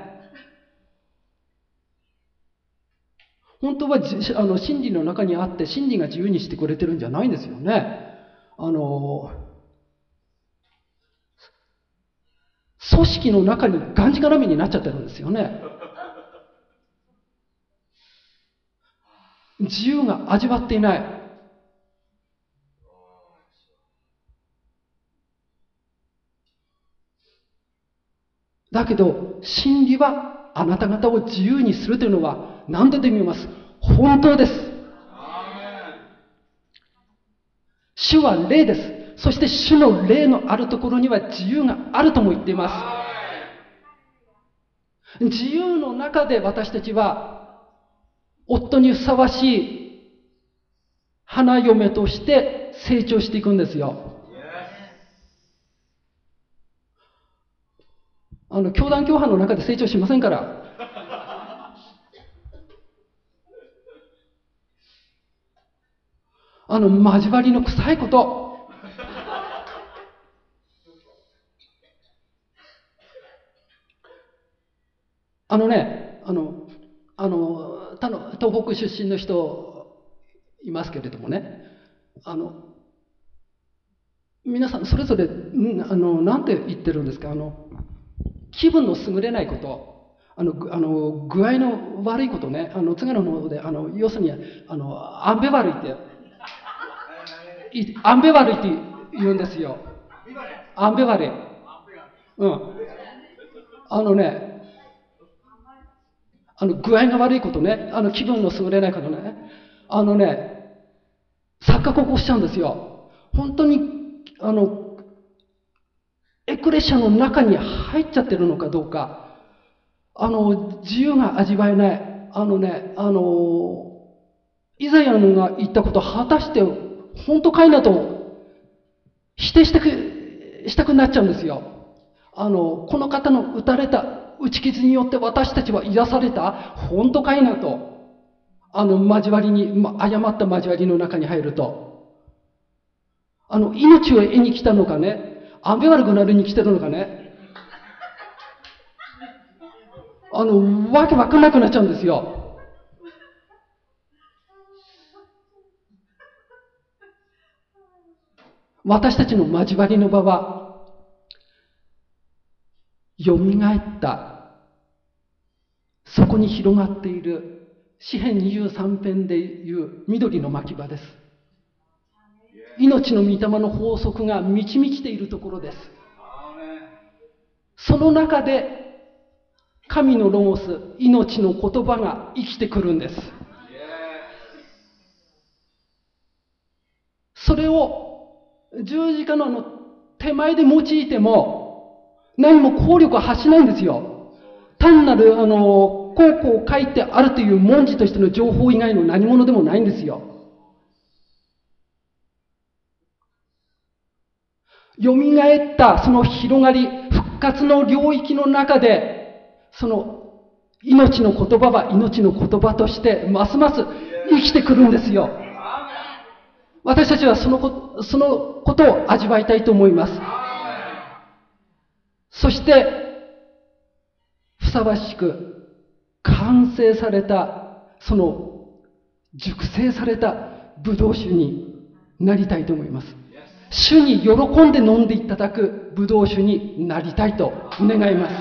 本当は真理の中にあって真理が自由にしてくれてるんじゃないんですよね。組織の中にがんじがらめになっちゃってるんですよね。自由が味わっていない。だけど、真理はあなた方を自由にするというのは何度で見ます。本当です。主は霊です。そして主の霊のあるところには自由があるとも言っています。自由の中で私たちは夫にふさわしい花嫁として成長していくんですよ。教団教派の中で成長しませんから。交わりの臭いこと。東北出身の人いますけれどもね、皆さんそれぞれ、なんて言ってるんですか、気分の優れないこと、具合の悪いことね、津軽の方で、要するに、アンベ悪いって、アンベ悪いって言うんですよ。アンベ悪い。うん。具合が悪いことね、気分の優れないことね、錯覚を起こしちゃうんですよ。本当に、エクレシャの中に入っちゃってるのかどうか、自由が味わえない。イザヤのが言ったことを果たして本当かいなと否定したくなっちゃうんですよ。この方の打たれた打ち傷によって私たちは癒された本当かいなと、交わりに、誤った交わりの中に入ると、命を得に来たのかね、アンベ悪くなりに来てるのかね、わけわかんなくなっちゃうんですよ。私たちの交わりの場は、よみがえった、そこに広がっている、詩編23編でいう緑の牧場です。命の御霊の法則が満ち満ちているところです。その中で、神のロゴス、命の言葉が生きてくるんです。それを十字架の手前で用いても何も効力は発しないんですよ。単なるこう書いてあるという文字としての情報以外の何者でもないんですよ。よみがえったその広がり、復活の領域の中で、その命の言葉は命の言葉としてますます生きてくるんですよ。私たちはそのことを味わいたいと思います。そして、ふさわしく完成されたその熟成されたブドウ酒になりたいと思います。主に喜んで飲んでいただくブドウ酒になりたいと願います。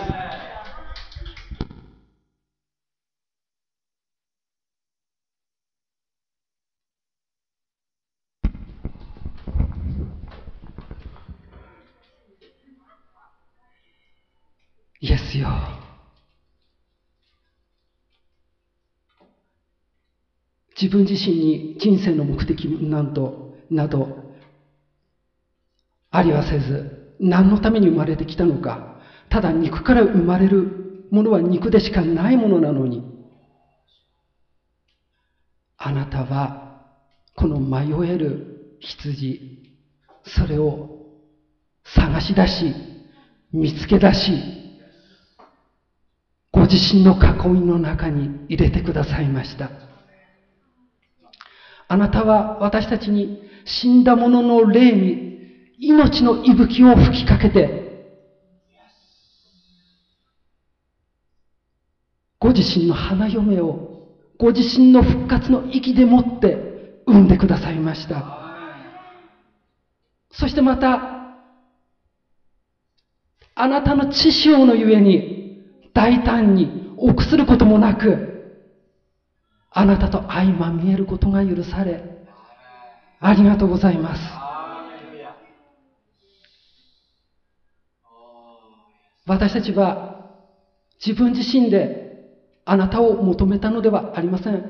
イエスよ、自分自身に人生の目的などありはせず、何のために生まれてきたのか、ただ肉から生まれるものは肉でしかないものなのに、あなたはこの迷える羊、それを探し出し、見つけ出し、ご自身の囲いの中に入れてくださいました。あなたは私たちに死んだ者の霊に命の息吹を吹きかけて、ご自身の花嫁をご自身の復活の息でもって産んでくださいました。そしてまたあなたの血潮のゆえに大胆に臆することもなく、あなたと相まみえることが許され、ありがとうございます。私たちは自分自身であなたを求めたのではありません。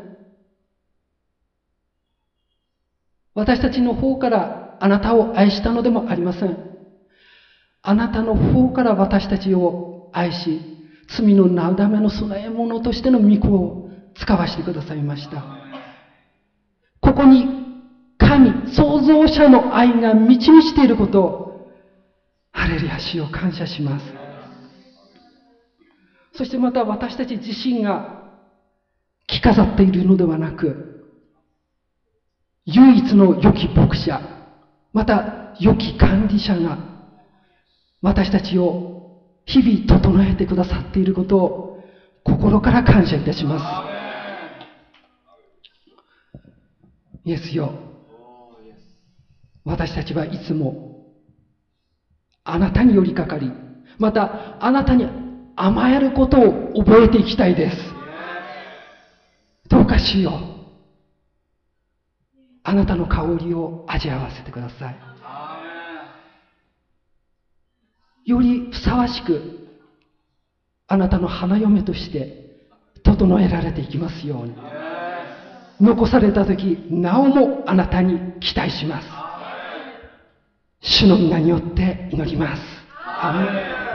私たちの方からあなたを愛したのでもありません。あなたの方から私たちを愛し、罪のなだめの備え物としての御子を使わせてくださいました。ここに神、創造者の愛が満ち満ちていることを、ハレルヤ、主を感謝します。そしてまた私たち自身が着飾っているのではなく、唯一の良き牧者、また良き管理者が私たちを日々整えてくださっていることを心から感謝いたします。イエスよ、私たちはいつもあなたに寄りかかり、またあなたに甘えることを覚えていきたいです。どうか主よ、あなたの香りを味わわせてください。よりふさわしくあなたの花嫁として整えられていきますように、残された時なおもあなたに期待します。主の皆によって祈ります。アーメン。